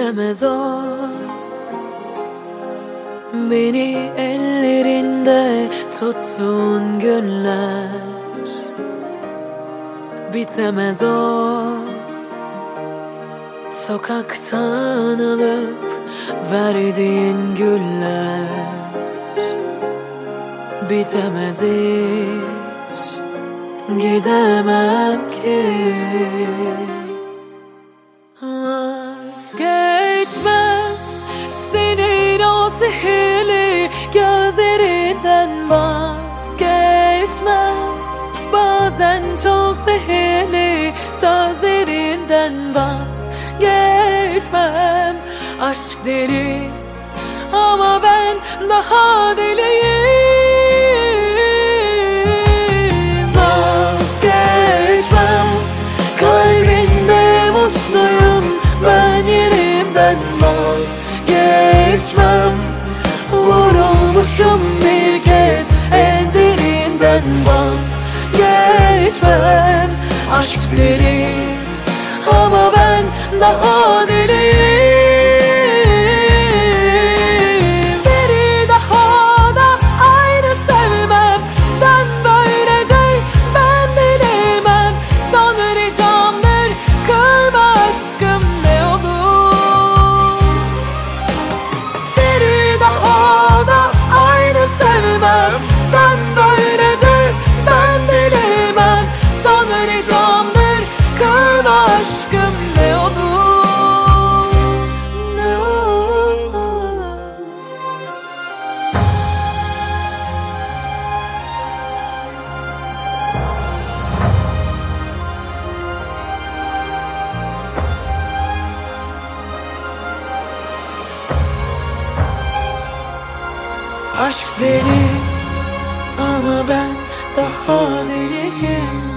bitemez o. Beni ellerinde tuttuğun günler bitemez o. Sokaktan alıp verdiğin güller bitemez hiç, gidemem ki. Vazgeçmem senin o sihirli gözlerinden, vazgeçmem bazen çok zehirli sözlerinden, vazgeçmem. Aşk deli ama ben daha deliyim. Vazgeçmem, kalbinde mutluyum ben yerimden, vazgeçmem. Vurulmuşum bir kez en derinden, vazgeçmem. Aşk deli ama ben daha deliyim. Biri daha da aynı sevmem, ben böylece ben bilemem. Son ricamdır, kırma aşkım ne olur. Biri daha da aynı sevmem, ben böylece ben bilemem. Son ricamdır, kırma aşkım ne olur, ne olur. Aşk deli ama ben daha deliyim.